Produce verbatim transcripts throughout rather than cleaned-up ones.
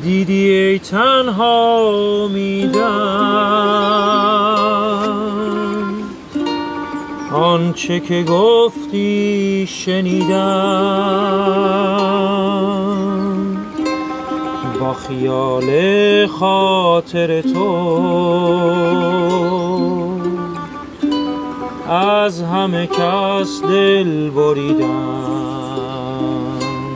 دیدی ای تنها میدم، آنچه که گفتی شنیدم، با خیال خاطر تو از همه کس دل بریدم.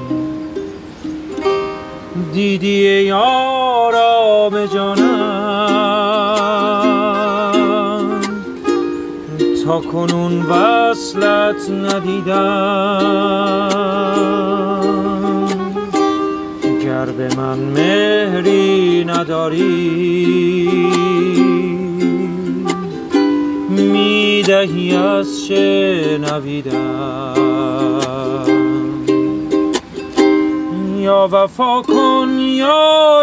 دیدی ای آرام جانم، تا کنون وصلت ندیدم. گر به من مهری نداری، میدهی از شنویدم. یا وفا کن یا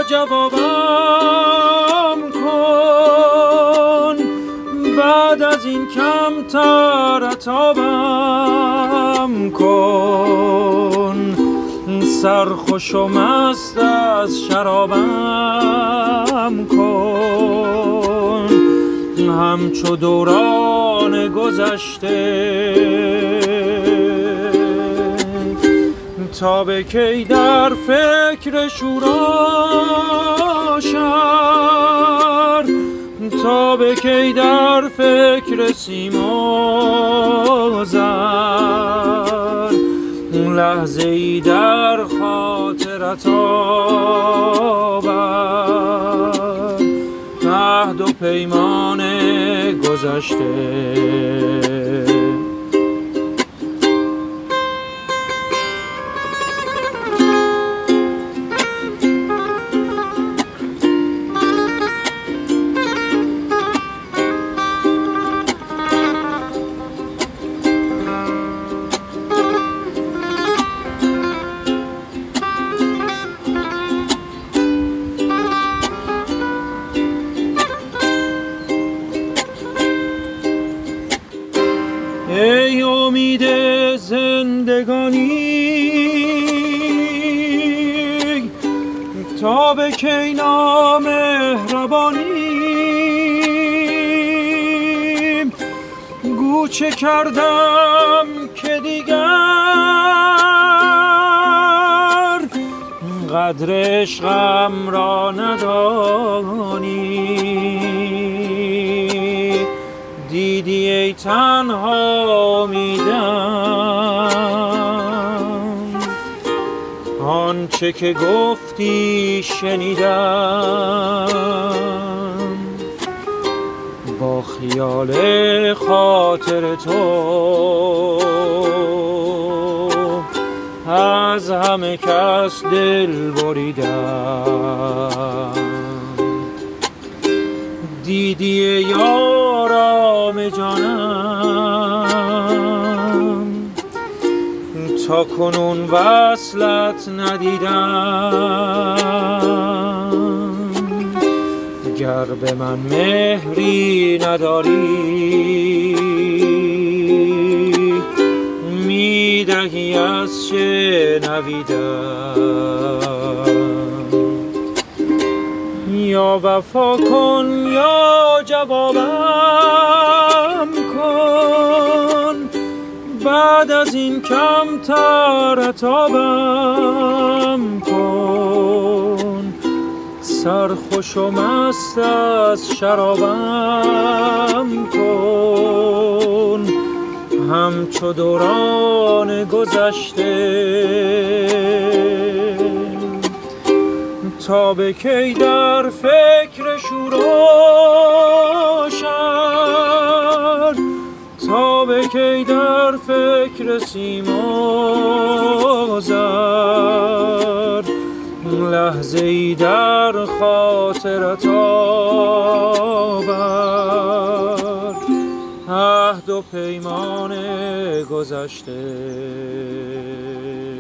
جوابم کن، بعد از این کمتر عتابم کن. سرخوش و مست از شرابم کن، همچو دوران گذشته. تا به کی در فکر شوراشر، تا به کی در فکر سیما زر. لحظه ای در خاطرت آور، عهد و پیمان گذشته. ای امید زندگانی، تا به کی نامهربانی. گو چه کردم که دیگر قدر عشقم را ندانی. دیدی ای تنها میدم، آنچه که گفتی شنیدم. با خیال خاطر تو از همه کس دل بریدم. دیدی ای آرام جانم، تا کنون وصلت ندیدم. گر به من مهری نداری، میدهی از شنویدم. یا وفا کن یا جوابم کن، بعد از این کمتر عتابم کن. سرخوش و مست از شرابم کن، همچو دوران گذشته. تا به کی در فکر شوراشر، تا به کی در فکر سیما زر. لحظه ای در خاطرت آور، عهد و پیمان گذشته.